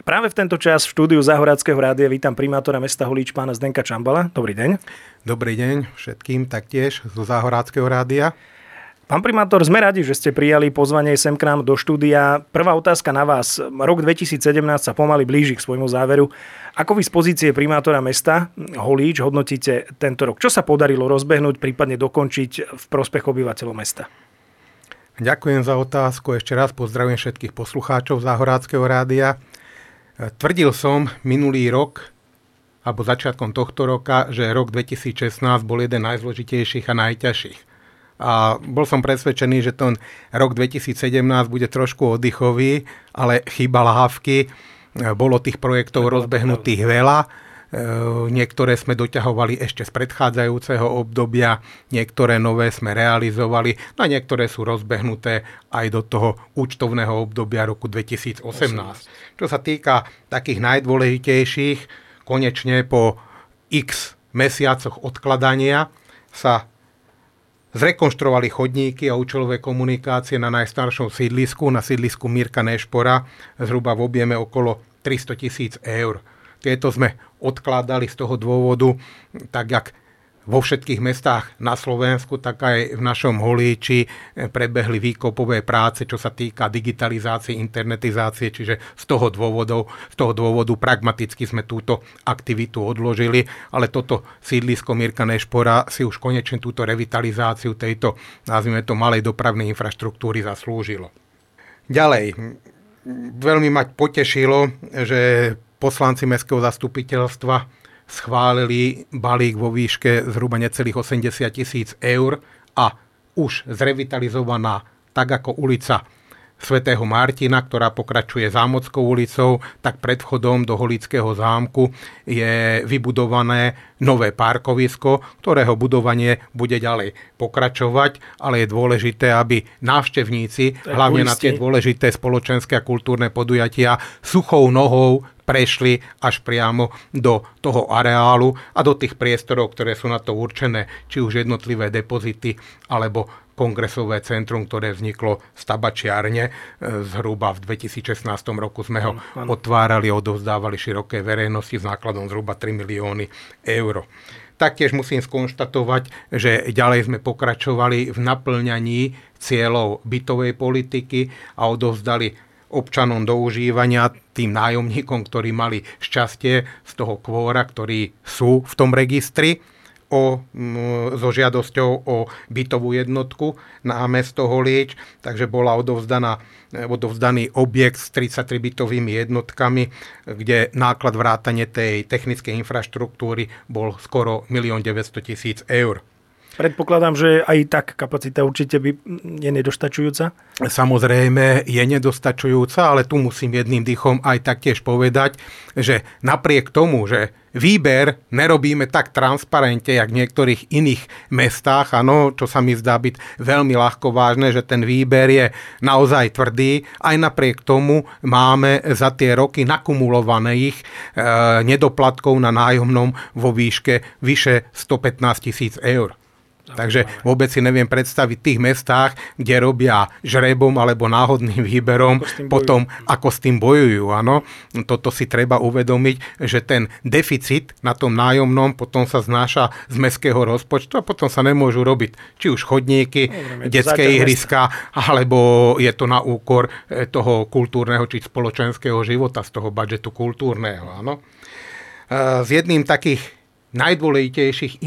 Práve v tento čas v štúdiu Záhoráckeho rádia vítam primátora mesta Holíč, pána Zdenka Čambala. Dobrý deň. Dobrý deň všetkým taktiež zo Záhoráckeho rádia. Pán primátor, sme radi, že ste prijali pozvanie sem k nám do štúdia. Prvá otázka na vás. Rok 2017 sa pomaly blíži k svojmu záveru. Ako vy z pozície primátora mesta Holíč hodnotíte tento rok? Čo sa podarilo rozbehnúť, prípadne dokončiť v prospech obyvateľov mesta? Ďakujem za otázku. Ešte raz pozdravujem všetkých poslucháčov Záhoráckeho rádia. Tvrdil som minulý rok, alebo začiatkom tohto roka, že rok 2016 bol jeden najzložitejších a najťažších. A bol som presvedčený, že ten rok 2017 bude trošku oddychový, ale chyba lávky. Bolo tých projektov rozbehnutých veľa. Niektoré sme doťahovali ešte z predchádzajúceho obdobia, niektoré nové sme realizovali, no a niektoré sú rozbehnuté aj do toho účtovného obdobia roku 2018. Čo sa týka takých najdôležitejších, konečne po x mesiacoch odkladania sa zrekonštruovali chodníky a účelové komunikácie na najstaršom sídlisku, na sídlisku Mirka Nešpora, zhruba v objeme okolo 300 000 eur. Tieto sme odkladali z toho dôvodu, tak jak vo všetkých mestách na Slovensku, tak aj v našom Holíči prebehli výkopové práce, čo sa týka digitalizácie, internetizácie, čiže z toho dôvodu pragmaticky sme túto aktivitu odložili, ale toto sídlisko Mirka Nešpora si už konečne túto revitalizáciu tejto, nazvime to, malej dopravnej infraštruktúry zaslúžilo. Ďalej, veľmi ma potešilo, že poslanci mestského zastupiteľstva schválili balík vo výške zhruba necelých 80 000 eur a už zrevitalizovaná tak ako ulica Svätého Martina, ktorá pokračuje Zámockou ulicou, tak pred vchodom do Holíckého zámku je vybudované nové parkovisko, ktorého budovanie bude ďalej pokračovať, ale je dôležité, aby návštevníci, hlavne na tie dôležité spoločenské a kultúrne podujatia, suchou nohou prešli až priamo do toho areálu a do tých priestorov, ktoré sú na to určené, či už jednotlivé depozity alebo kongresové centrum, ktoré vzniklo z tabačiarne. Zhruba v 2016 roku sme ho otvárali a odovzdávali širokej verejnosti s nákladom zhruba 3 milióny eur. Taktiež musím skonštatovať, že ďalej sme pokračovali v naplňaní cieľov bytovej politiky a odovzdali občanom do užívania, tým nájomníkom, ktorí mali šťastie z toho kvóra, ktorí sú v tom registri, so žiadosťou o bytovú jednotku na mesto Holíč, takže bola odovzdaný objekt s 33 bytovými jednotkami, kde náklad vrátane tej technickej infraštruktúry bol skoro 1 900 000 eur. Predpokladám, že aj tak kapacita určite je nedostačujúca? Samozrejme je nedostačujúca, ale tu musím jedným dýchom aj taktiež povedať, že napriek tomu, že výber nerobíme tak transparentne, jak v niektorých iných mestách, áno, čo sa mi zdá byť veľmi ľahko vážne, že ten výber je naozaj tvrdý, aj napriek tomu máme za tie roky nakumulovaných nedoplatkov na nájomnom vo výške vyše 115 000 eur. Takže vôbec si neviem predstaviť v tých mestách, kde robia žrebom alebo náhodným výberom, potom ako s tým bojujú. Áno? Toto si treba uvedomiť, že ten deficit na tom nájomnom potom sa znáša z mestského rozpočtu a potom sa nemôžu robiť či už chodníky, detské ihriska, alebo je to na úkor toho kultúrneho či spoločenského života, z toho budžetu kultúrneho. Áno? Z jedným takých najdôležitejších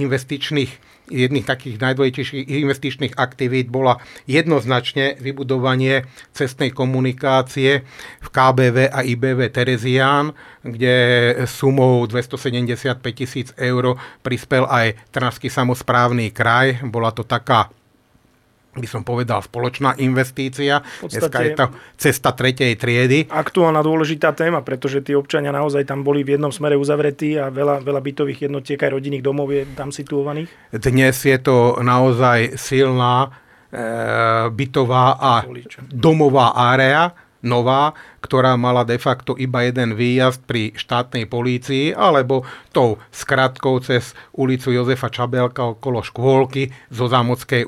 investičných aktivít bola jednoznačne vybudovanie cestnej komunikácie v KBV a IBV Terezián, kde sumou 275 000 eur prispel aj Trnavský samosprávny kraj. Bola to taká, by som povedal, spoločná investícia. Dneska je to cesta 3. triedy. Aktuálna dôležitá téma, pretože tí občania naozaj tam boli v jednom smere uzavretí a veľa bytových jednotiek aj rodinných domov je tam situovaných. Dnes je to naozaj silná bytová a domová área nová, ktorá mala de facto iba jeden výjazd pri štátnej polícii, alebo tou skratkou cez ulicu Jozefa Čabelka okolo škôlky zo Zámodskej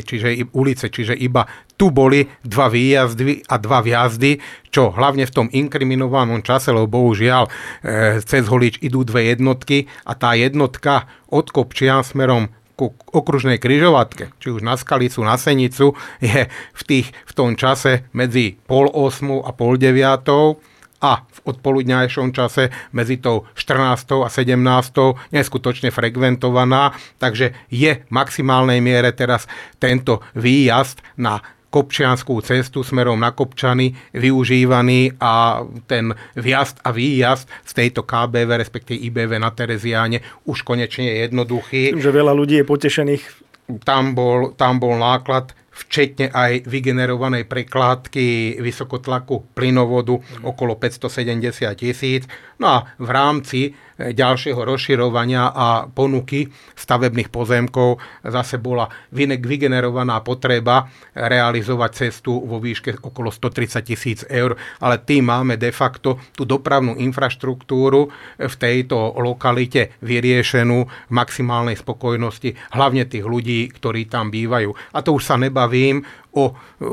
ulice, čiže iba tu boli 2 výjazdy a 2 vjazdy, čo hlavne v tom inkriminovanom čase, lebo bohužiaľ cez Holíč idú 2 jednotky a tá jednotka od Kopčian smerom ku okružnej križovatke, či už na Skalicu, na Senicu, je v tom čase medzi 8:30 a 8:30 a v odpoludňajšom čase medzi tou 14. a 17. neskutočne frekventovaná, takže je v maximálnej miere teraz tento výjazd na Kopčianskú cestu smerom na Kopčany využívaný a ten vjazd a výjazd z tejto KBV, respektíve IBV na Tereziáne už konečne je jednoduchý. Že veľa ľudí je potešených. Tam bol náklad včetne aj vygenerovanej prekládky vysokotlaku plynovodu okolo 570 000. No a v rámci ďalšieho rozširovania a ponuky stavebných pozemkov zase bola vygenerovaná potreba realizovať cestu vo výške okolo 130 000 eur, ale tým máme de facto tú dopravnú infraštruktúru v tejto lokalite vyriešenú v maximálnej spokojnosti, hlavne tých ľudí, ktorí tam bývajú. A to už sa nebavím o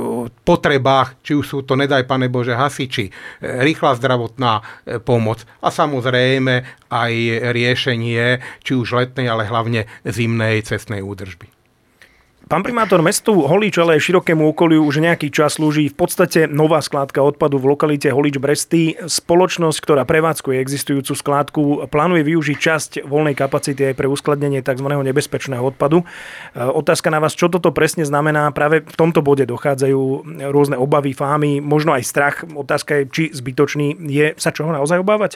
potrebách, či už sú to, nedaj Pane Bože, hasiči, rýchla zdravotná pomoc a samozrejme aj riešenie, či už letnej, ale hlavne zimnej cestnej údržby. Pán primátor, mestu Holíč, ale aj širokému okoliu už nejaký čas slúži v podstate nová skládka odpadu v lokalite Holíč-Bresty. Spoločnosť, ktorá prevádzkuje existujúcu skládku, plánuje využiť časť voľnej kapacity aj pre uskladnenie tzv. Nebezpečného odpadu. Otázka na vás, čo toto presne znamená? Práve v tomto bode dochádzajú rôzne obavy, fámy, možno aj strach. Otázka je, či zbytočný je. Sa čoho naozaj obávať?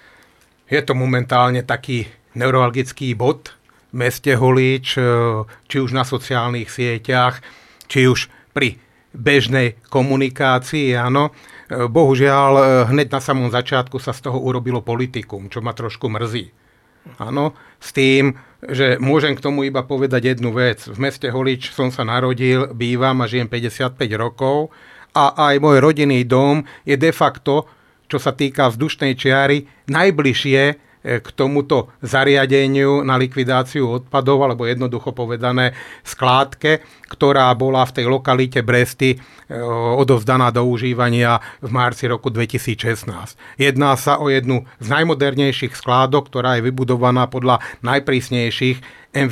Je to momentálne taký neuralgický bod v meste Holíč, či už na sociálnych sieťach, či už pri bežnej komunikácii, áno. Bohužiaľ, hneď na samom začiatku sa z toho urobilo politikum, čo ma trošku mrzí. Áno, s tým, že môžem k tomu iba povedať jednu vec. V meste Holíč som sa narodil, bývam a žijem 55 rokov a aj môj rodinný dom je de facto, čo sa týka vzdušnej čiary, najbližšie k tomuto zariadeniu na likvidáciu odpadov, alebo jednoducho povedané skládke, ktorá bola v tej lokalite Bresty odovzdaná do užívania v marci roku 2016. Jedná sa o jednu z najmodernejších skládok, ktorá je vybudovaná podľa najprísnejších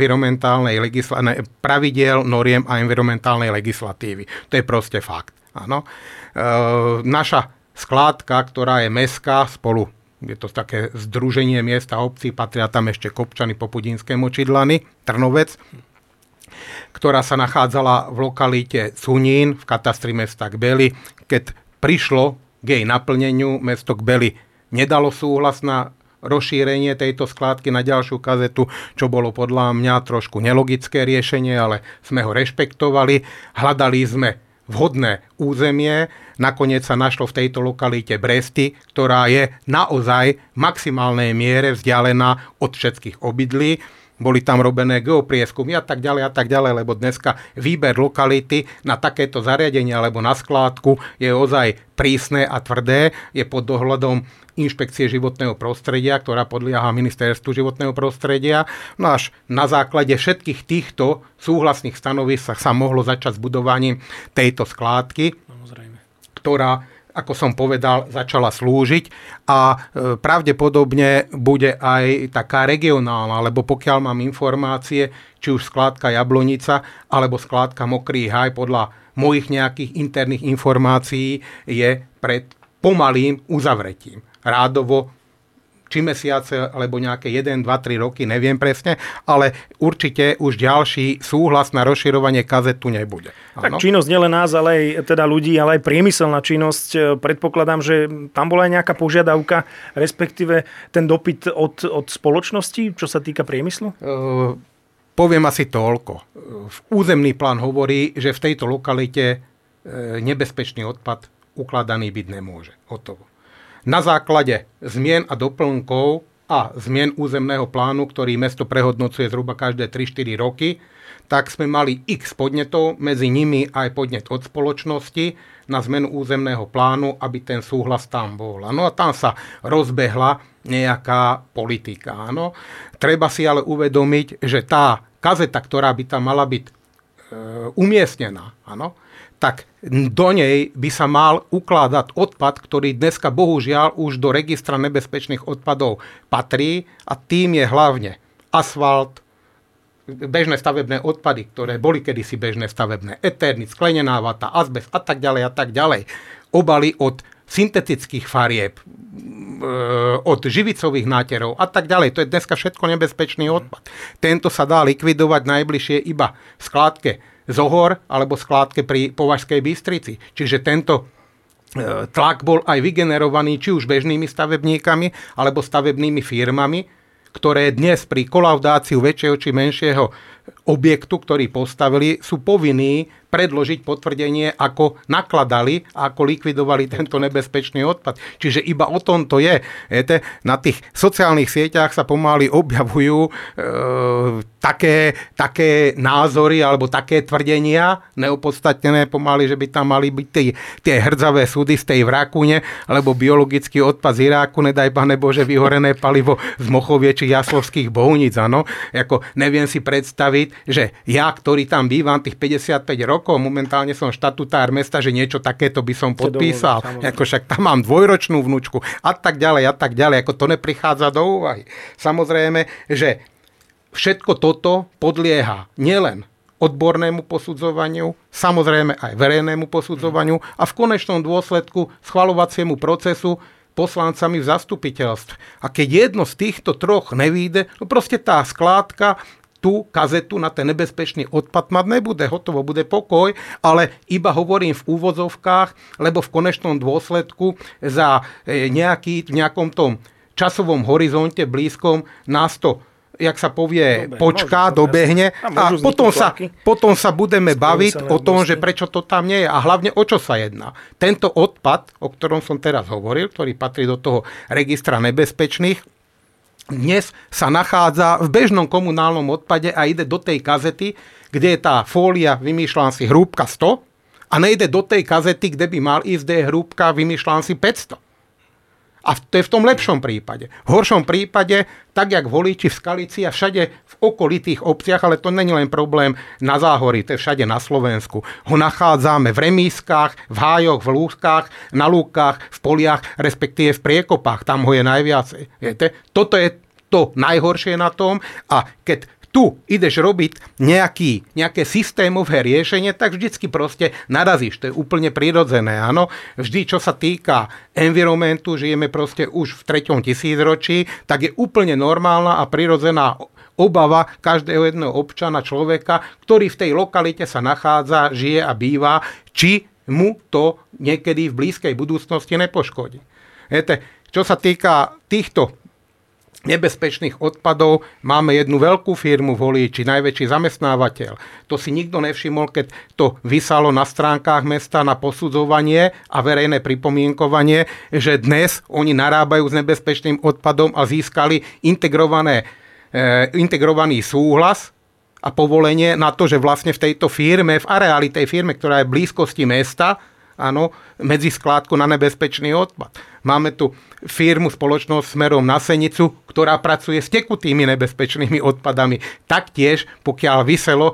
pravidiel, noriem a environmentálnej legislatívy. To je proste fakt. Áno. Naša skládka, ktorá je mestská, je to také združenie miest a obcí, patria tam ešte Kopčany, Popudinské Močidlany, Trnovec, ktorá sa nachádzala v lokalite Cunín v katastri mesta Kbely. Keď prišlo k jej naplneniu, mesto Kbely nedalo súhlas na rozšírenie tejto skládky na ďalšiu kazetu, čo bolo podľa mňa trošku nelogické riešenie, ale sme ho rešpektovali. Hľadali sme vhodné územie. Nakoniec sa našlo v tejto lokalite Bresty, ktorá je naozaj v maximálnej miere vzdialená od všetkých obydlí. Boli tam robené geoprieskumy a tak ďalej, lebo dneska výber lokality na takéto zariadenie alebo na skládku je ozaj prísne a tvrdé. Je pod dohľadom Inšpekcie životného prostredia, ktorá podlieha Ministerstvu životného prostredia. No až na základe všetkých týchto súhlasných stanovisk sa mohlo začať s budovaním tejto skládky, ktorá, ako som povedal, začala slúžiť a pravdepodobne bude aj taká regionálna, lebo pokiaľ mám informácie, či už skládka Jablonica alebo skládka Mokrý Haj, podľa mojich nejakých interných informácií je pred pomalým uzavretím. Rádovo či mesiace, alebo nejaké 1, 2, 3 roky, neviem presne, ale určite už ďalší súhlas na rozširovanie kazetu nebude. Tak činnosť nielen nás, ale aj teda ľudí, ale aj priemyselná činnosť. Predpokladám, že tam bola aj nejaká požiadavka, respektíve ten dopyt od spoločnosti, čo sa týka priemyslu? Poviem asi toľko. Územný plán hovorí, že v tejto lokalite nebezpečný odpad ukladaný byť nemôže. Hotovo. Na základe zmien a doplnkov a zmien územného plánu, ktorý mesto prehodnocuje zhruba každé 3-4 roky, tak sme mali x podnetov, medzi nimi aj podnet od spoločnosti na zmenu územného plánu, aby ten súhlas tam bol. No a tam sa rozbehla nejaká politika. Áno. Treba si ale uvedomiť, že tá kazeta, ktorá by tam mala byť umiestnená, áno, tak do nej by sa mal ukladať odpad, ktorý dneska bohužiaľ už do registra nebezpečných odpadov patrí, a tým je hlavne asfalt, bežné stavebné odpady, ktoré boli kedysi bežné stavebné, eternit, sklenená vata, azbest a tak ďalej. Obaly od syntetických farieb, od živicových náterov a tak ďalej. To je dneska všetko nebezpečný odpad. Tento sa dá likvidovať najbližšie iba v skládke Zohor alebo v skládke pri Považskej Bystrici. Čiže tento tlak bol aj vygenerovaný či už bežnými stavebníkami alebo stavebnými firmami, ktoré dnes pri kolaudáciu väčšieho či menšieho objektu, ktorý postavili, sú povinní predložiť potvrdenie, ako nakladali a ako likvidovali tento nebezpečný odpad. Čiže iba o tom to je. Viete, na tých sociálnych sieťach sa pomaly objavujú také názory alebo také tvrdenia neopodstatnené pomaly, že by tam mali byť tie hrdzavé súdy z tej v Rakúne, alebo biologický odpad z Iráku, nedaj Pane Bože, vyhorené palivo z Mochovie či Jaslovských Bohunic. Áno. Ako neviem si predstaviť, že ja, ktorý tam bývam tých 55 rokov, momentálne som štatutár mesta, že niečo takéto by som podpísal. Ako však tam mám dvojročnú vnúčku a tak ďalej. Ako to neprichádza do úvahy. Samozrejme, že všetko toto podlieha nielen odbornému posudzovaniu, samozrejme aj verejnému posudzovaniu a v konečnom dôsledku schvaľovaciemu procesu poslancami v zastupiteľstve. A keď jedno z týchto troch nevyjde, no proste tá skládka tú kazetu na ten nebezpečný odpad mať nebude. Hotovo, bude pokoj, ale iba hovorím v úvodzovkách, lebo v konečnom dôsledku za v nejakom tom časovom horizonte blízkom nás to, jak sa povie, počká, dobehne a potom sa budeme baviť o tom, že prečo to tam nie je a hlavne o čo sa jedná. Tento odpad, o ktorom som teraz hovoril, ktorý patrí do toho registra nebezpečných, dnes sa nachádza v bežnom komunálnom odpade a ide do tej kazety, kde je tá fólia, vymýšľam si, hrúbka 100 a nejde do tej kazety, kde by mal ísť, kde je hrúbka, vymýšľam si, 500. A to je v tom lepšom prípade. V horšom prípade, tak jak Volíči v Skalici a všade v okolitých obciach, ale to není len problém na Záhorí, to je všade na Slovensku. Ho nachádzame v remískach, v hájoch, v lúskach, na lúkach, v poliach, respektíve v priekopách. Tam ho je najviacej. Viete? Toto je to najhoršie na tom a keď tu ideš robiť nejaké systémové riešenie, tak vždycky proste narazíš. To je úplne prirodzené, áno. Vždy, čo sa týka environmentu, žijeme proste už v 3. tisícročí, tak je úplne normálna a prirodzená obava každého jedného občana, človeka, ktorý v tej lokalite sa nachádza, žije a býva, či mu to niekedy v blízkej budúcnosti nepoškodí. Viete, čo sa týka týchto nebezpečných odpadov, máme jednu veľkú firmu v Holíči, najväčší zamestnávateľ. To si nikto nevšimol, keď to visalo na stránkach mesta na posudzovanie a verejné pripomienkovanie, že dnes oni narábajú s nebezpečným odpadom a získali integrovaný súhlas a povolenie na to, že vlastne v tejto firme, v areáli tej firme, ktorá je v blízkosti mesta, áno, medzi skládku na nebezpečný odpad. Máme tu firmu, spoločnosť smerom na Senicu, ktorá pracuje s tekutými nebezpečnými odpadami. Taktiež, pokiaľ viselo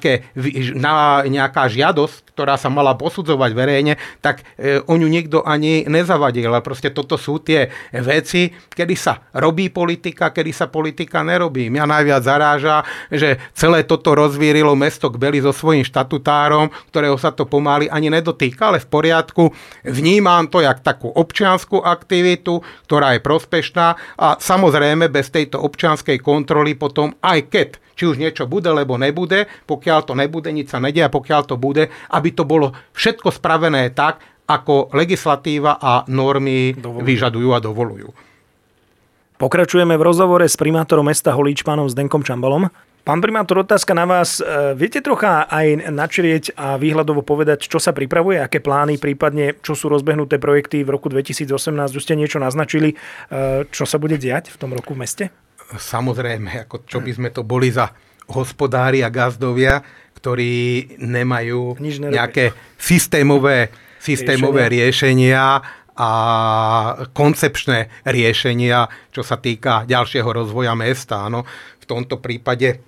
nejaká žiadosť, ktorá sa mala posudzovať verejne, tak o ňu nikto ani nezavadil. Ale proste toto sú tie veci, kedy sa robí politika, kedy sa politika nerobí. Mňa najviac zaráža, že celé toto rozvírilo mesto Kbely so svojím štatutárom, ktorého sa to pomaly ani nedotýka, ale v poriadku. Vnímam to jak takú občiansku aktivitu, ktorá je prospešná a samozrejme bez tejto občianskej kontroly potom aj keď či už niečo bude, lebo nebude, pokiaľ to nebude, nič sa nedie, a pokiaľ to bude, aby to bolo všetko spravené tak, ako legislatíva a normy vyžadujú a dovolujú. Pokračujeme v rozhovore s primátorom mesta Holíč pánom Zdenkom Čambalom. Pán primátor, otázka na vás. Viete trocha aj načrieť a výhľadovo povedať, čo sa pripravuje, aké plány, prípadne čo sú rozbehnuté projekty v roku 2018? Už ste niečo naznačili, čo sa bude diať v tom roku v meste? Samozrejme, ako čo by sme to boli za hospodári a gazdovia, ktorí nemajú nejaké systémové riešenia a koncepčné riešenia, čo sa týka ďalšieho rozvoja mesta. Áno. V tomto prípade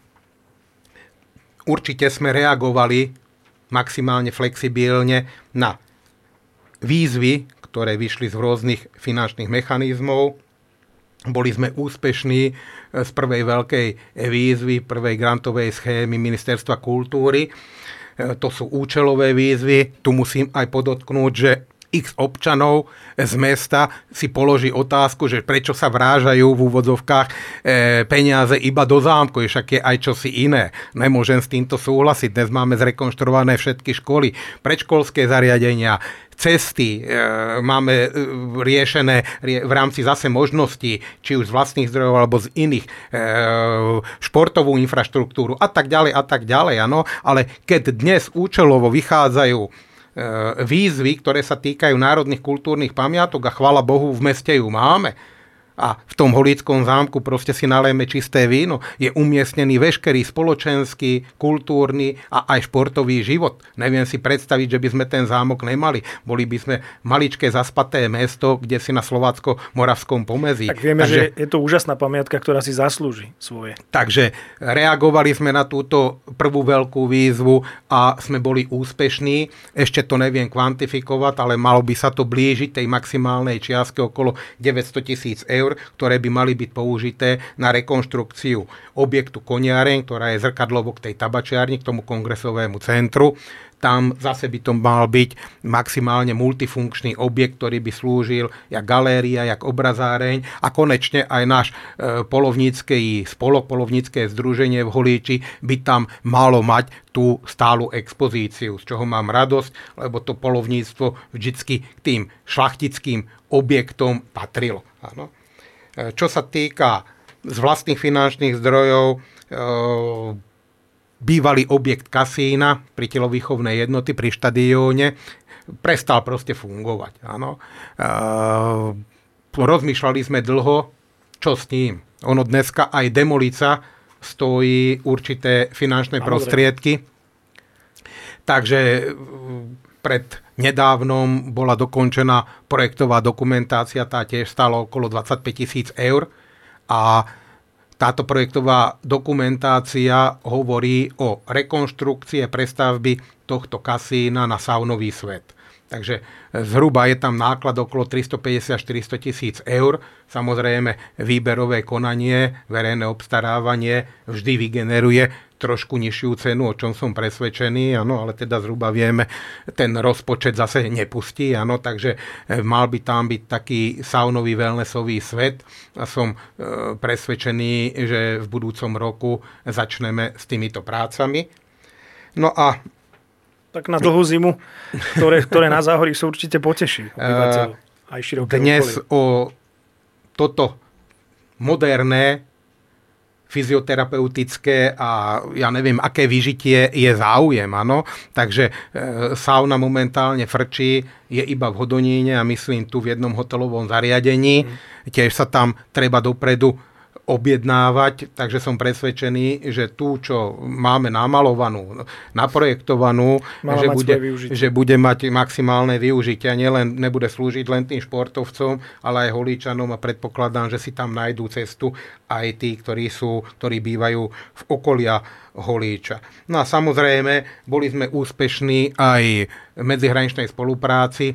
určite sme reagovali maximálne flexibilne na výzvy, ktoré vyšli z rôznych finančných mechanizmov. Boli sme úspešní z prvej veľkej výzvy, prvej grantovej schémy Ministerstva kultúry. To sú účelové výzvy. Tu musím aj podotknúť, že x občanov z mesta si položí otázku, že prečo sa vrážajú v úvodzovkách peniaze iba do zámku, však je aj čosi iné. Nemôžem s týmto súhlasiť. Dnes máme zrekonštruované všetky školy, predškolské zariadenia, cesty, máme riešené v rámci zase možností, či už z vlastných zdrojov alebo z iných, športovú infraštruktúru a tak ďalej, áno. Ale keď dnes účelovo vychádzajú výzvy, ktoré sa týkajú národných kultúrnych pamiatok a chvála Bohu, v meste ju máme. A v tom Holíckom zámku proste si nalejeme čisté víno. Je umiestnený veškerý spoločenský, kultúrny a aj športový život. Neviem si predstaviť, že by sme ten zámok nemali. Boli by sme maličké zaspaté mesto, kde si na Slovácko-Moravskom pomezí. Tak vieme, že je to úžasná pamiatka, ktorá si zaslúži svoje. Takže reagovali sme na túto prvú veľkú výzvu a sme boli úspešní. Ešte to neviem kvantifikovať, ale malo by sa to blížiť tej maximálnej čiastke okolo 900 000 eur, ktoré by mali byť použité na rekonštrukciu objektu Koniareň, ktorá je zrkadlovok tej tabačiarni k tomu kongresovému centru. Tam zase by to mal byť maximálne multifunkčný objekt, ktorý by slúžil jak galéria, jak obrazáreň a konečne aj náš polovnícky spolok, polovnícke združenie v Holíči by tam malo mať tú stálu expozíciu, z čoho mám radosť, lebo to polovníctvo vždycky k tým šlachtickým objektom patrilo. Áno. Čo sa týka z vlastných finančných zdrojov, bývalý objekt kasína pri telovýchovnej jednoty pri štadióne prestal proste fungovať. Áno. Rozmýšľali sme dlho, čo s ním. Ono dneska aj demolica stojí určité finančné prostriedky. Takže pred nedávnom bola dokončená projektová dokumentácia, tá tiež stála okolo 25 000 eur a táto projektová dokumentácia hovorí o rekonštrukcie prestavby tohto kasína na saunový svet. Takže zhruba je tam náklad okolo 350-400 000 eur. Samozrejme, výberové konanie, verejné obstarávanie vždy vygeneruje trošku nižšiu cenu, o čom som presvedčený, áno, ale teda zhruba vieme, ten rozpočet zase nepustí, áno, takže mal by tam byť taký saunový wellnessový svet a som presvedčený, že v budúcom roku začneme s týmito prácami. No a tak na dlhú zimu, ktoré na Záhorí sú určite poteší obyvateľov aj široké dnes okolie. O toto moderné fyzioterapeutické a ja neviem, aké vyžitie je záujem, áno. Takže sauna momentálne frčí, je iba v Hodoníne a myslím tu v jednom hotelovom zariadení. Tiež sa tam treba dopredu objednávať, takže som presvedčený, že tú, čo máme namalovanú, naprojektovanú, že bude mať maximálne využitie a nebude slúžiť len tým športovcom, ale aj Holíčanom a predpokladám, že si tam nájdú cestu aj tí, ktorí bývajú v okolia Holíča. No a samozrejme, boli sme úspešní aj v medzihraničnej spolupráci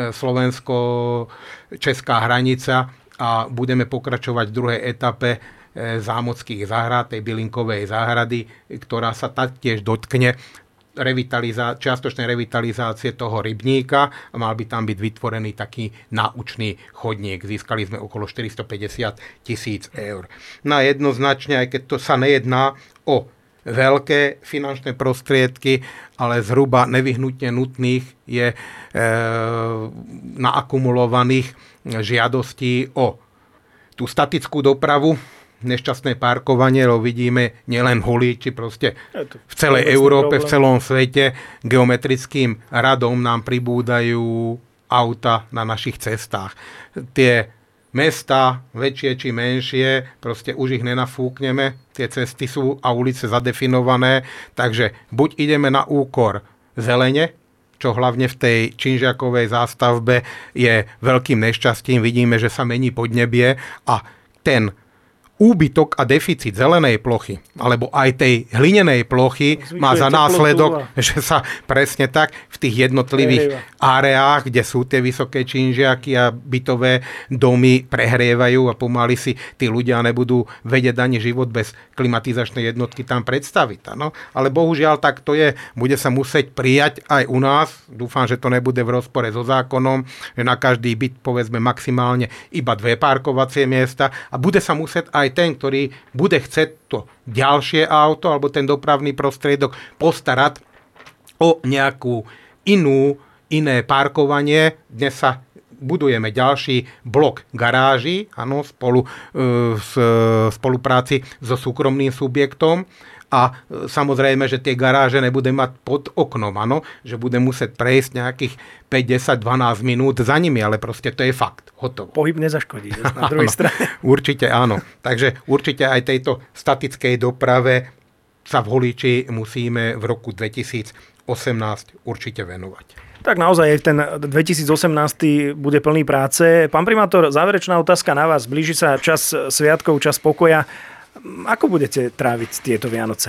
slovensko-česká hranica a budeme pokračovať v druhej etape zámockých záhrad, tej bylinkovej záhrady, ktorá sa taktiež dotkne čiastočnej revitalizácie toho rybníka a mal by tam byť vytvorený taký náučný chodník. Získali sme okolo 450 000 eur. No jednoznačne, aj keď to sa nejedná o veľké finančné prostriedky, ale zhruba nevyhnutne nutných je naakumulovaných žiadostí o tú statickú dopravu nešťastné parkovanie, lebo vidíme nielen v Holíči, proste v celej Európe, v celom svete geometrickým radom nám pribúdajú auta na našich cestách. Tie mesta, väčšie či menšie, proste už ich nenafúkneme, tie cesty sú a ulice zadefinované, takže buď ideme na úkor zelene, čo hlavne v tej činžiakovej zástavbe je veľkým nešťastím. Vidíme, že sa mení podnebie a ten úbytok a deficit zelenej plochy, alebo aj tej hlinenej plochy má za následok, že sa presne tak v tých jednotlivých areách, kde sú tie vysoké činžiaky a bytové domy prehrievajú a pomaly si tí ľudia nebudú vedieť ani život bez klimatizačnej jednotky tam predstaviť. No? Ale bohužiaľ tak to je. Bude sa musieť prijať aj u nás. Dúfam, že to nebude v rozpore so zákonom, že na každý byt povedzme maximálne iba 2 parkovacie miesta a bude sa musieť aj ten, ktorý bude chcieť to ďalšie auto alebo ten dopravný prostriedok postarať o nejakú iné parkovanie. Dnes sa budujeme ďalší blok garáží, áno, v spolupráci so súkromným subjektom. A samozrejme, že tie garáže nebude mať pod oknom, áno, že bude musieť prejsť nejakých 5, 10, 12 minút za nimi, ale proste to je fakt. Hotovo. Pohyb nezaškodí na druhej strane. Určite áno. Takže určite aj tejto statickej doprave sa v Holíči musíme v roku 2018 určite venovať. Tak naozaj ten 2018 bude plný práce. Pán primátor, záverečná otázka na vás. Blíži sa čas sviatkov, čas pokoja. Ako budete tráviť tieto Vianoce?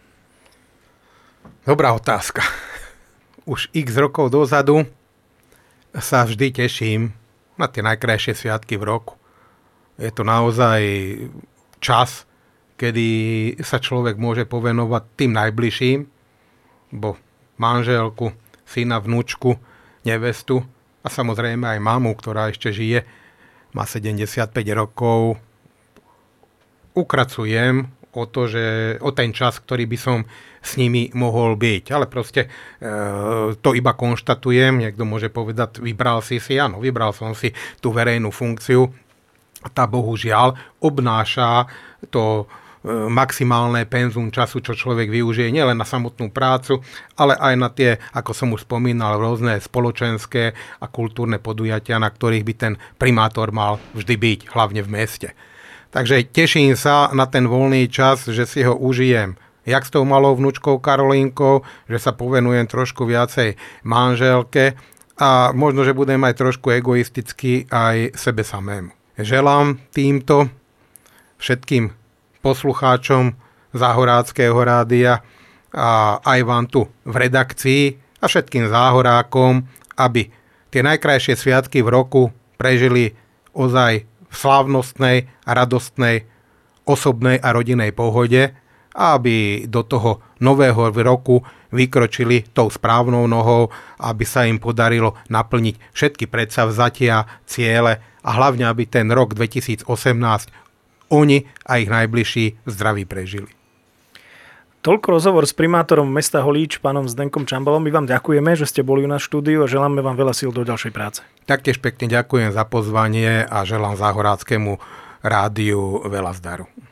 Dobrá otázka. Už x rokov dozadu sa vždy teším na tie najkrajšie sviatky v roku. Je to naozaj čas, kedy sa človek môže povenovať tým najbližším, bo manželku, syna, vnúčku, nevestu a samozrejme aj mamu, ktorá ešte žije, má 75 rokov. Ukracujem o ten čas, ktorý by som s nimi mohol byť. Ale proste to iba konštatujem. Niekto môže povedať, vybral si. Áno, vybral som si tú verejnú funkciu. Tá bohužiaľ obnáša to maximálne penzum času, čo človek využije nielen na samotnú prácu, ale aj na tie, ako som už spomínal, rôzne spoločenské a kultúrne podujatia, na ktorých by ten primátor mal vždy byť, hlavne v meste. Takže teším sa na ten voľný čas, že si ho užijem jak s tou malou vnúčkou Karolínkou, že sa povenujem trošku viacej manželke a možno, že budem aj trošku egoistický aj sebe samému. Želám týmto všetkým poslucháčom Záhoráckeho rádia a aj vám tu v redakcii a všetkým záhorákom, aby tie najkrajšie sviatky v roku prežili ozaj v slávnostnej a radostnej osobnej a rodinnej pohode a aby do toho nového roku vykročili tou správnou nohou, aby sa im podarilo naplniť všetky predsavzatia, ciele a hlavne, aby ten rok 2018 oni a ich najbližší zdraví prežili. Toľko rozhovor s primátorom mesta Holíč, pánom Zdenkom Čambalom. My vám ďakujeme, že ste boli u nás v štúdiu a želáme vám veľa síl do ďalšej práce. Taktiež pekne ďakujem za pozvanie a želám Záhoráckému rádiu veľa zdaru.